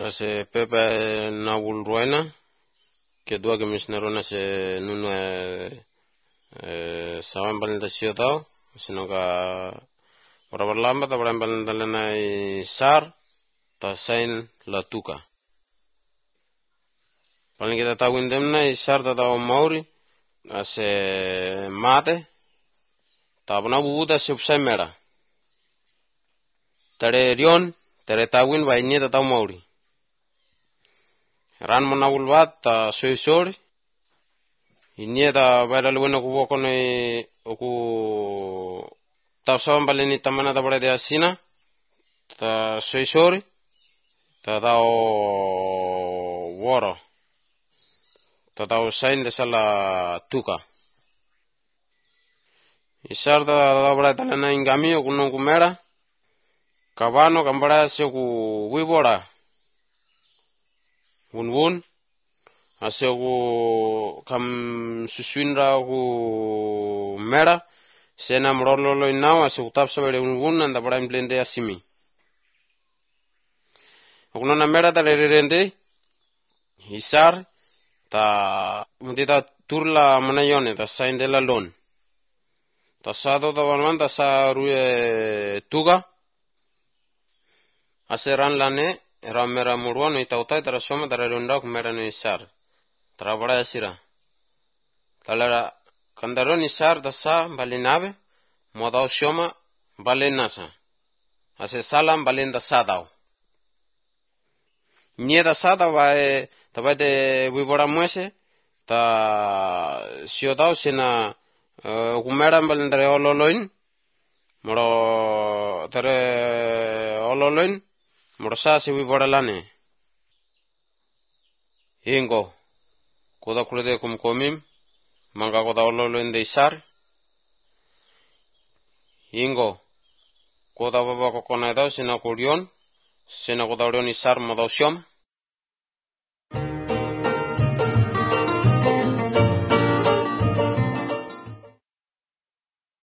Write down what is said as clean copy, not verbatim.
se pepe na ulruena que dua que misnerona se nuno sawan balda siotao sinoga ora berlamba ta berambal dalana sar ta sain la tuka paling kita tahu indemna sar ta tahu mauri ase mate ta bana bubuta se upsai mera tare rion tare tawin wa ini ta tahu mauri ran mona ulwat ta soisori ini ta baidal wena ku wokone oku tapsawan baleni tamana ta bada asina ta soisori ta tao woro ta tao sain de sala tuka isar ta bada talana ingami oku non kumera kabano kambara se ku wibora wun ase ku kam susuinra ku mera sena mrololo inao ase ku tapsa bade wun anda bada implende asimi okunona mera ta rerende isar ta mudita turla manayone ta sain de la lon ta sado ta wanwan ta sa ruye tuga ase ran lane ramera murwano itautai tara soma tara ronda ku mera no isar tara bada asira talara kandaron isar ta sa balinave modao soma balenasa ase salam balenda sadao nieda sada vae tabate wibora muese ta siotao sena kumera balendare ololoin moro tare ololoin moro sa se wibora lane ingo koda kurede kumkomim manga koda ololoin de isar ingo koda baba kokona dao sena kurion sena koda orion isar modao siom